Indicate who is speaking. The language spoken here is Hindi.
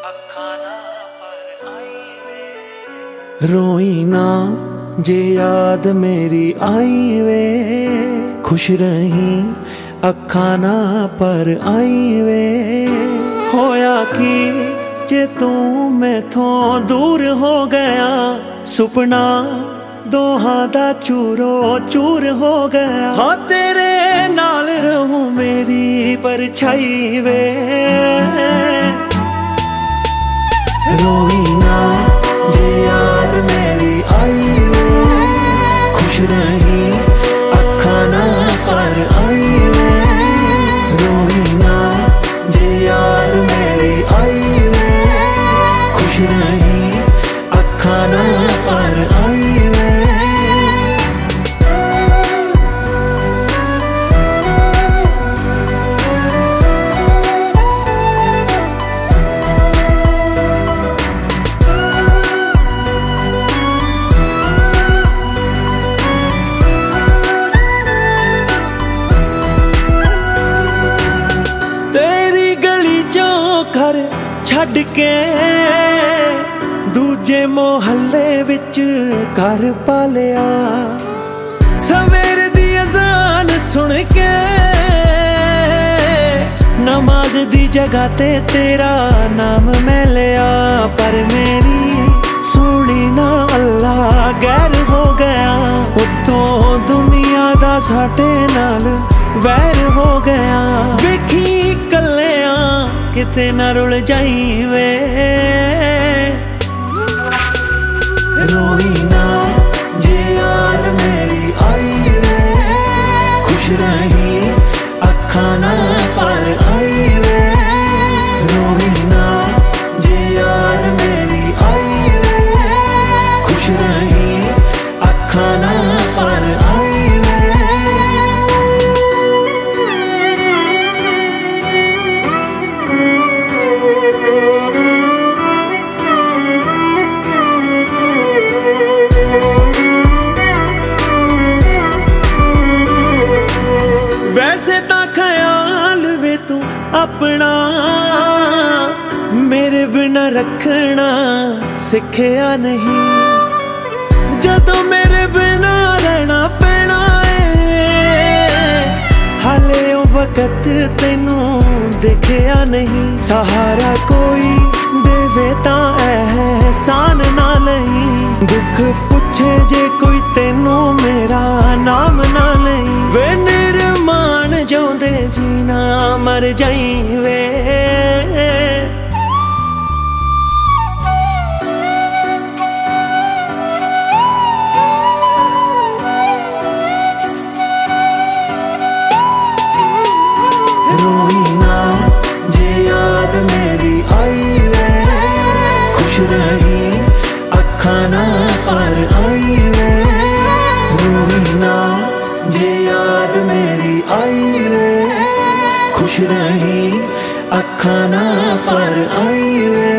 Speaker 1: अखां ना पर आई वे।
Speaker 2: रोई ना जे याद मेरी आई वे, खुश रही अखां ना पर आई वे। होया कि जे तू मैथों दूर हो गया, सुपना दोहां दा चूरो चूर हो गया। हाँ तेरे नाल रहूं मेरी परछाई वे। रोई ना जे याद मेरी आई वे, खुश रही अखां ना पर आई वे। रोई ना जे याद मेरी आई वे, खुश रही अखां ना पर आई वे। घर छड़ के दूजे मोहल्ले विच घर पालिया, सवेर दी अजान सुन के नमाज दी जगह ते तेरा नाम मैं लिया। पर मेरी सुनी ना अल्लाह गैर हो गया, उत्तों दुनिया दा साडे नाल वैर हो गया। वेखी कल्लिया किते ना रुल जाई वे। रोई ना जे याद मेरी आई वे, खुश रही अखां ना पर आई वे। रोई ना जे याद मेरी आई वे, खुश रही अखां ना पर आई वे। वैसे ता ख्याल वे तू अपना मेरे बिना रखना सिखया नहीं। जदों मेरे बिना रहना पैना है, हाले ओ वक्त तेनू दिखया नहीं। सहारा कोई देवे ता एहसान ना लई, दुख पुछे जे कोई तेनू मेरा नाम ना लई। वे निर्माण जोंदे जीना मर जाई वे। रोई ना जे याद मेरी आई वे, खुश रही अखां ना पर आई वे। रोई ना जे याद मेरी आई वे, खुश रही अखां ना पर आई वे।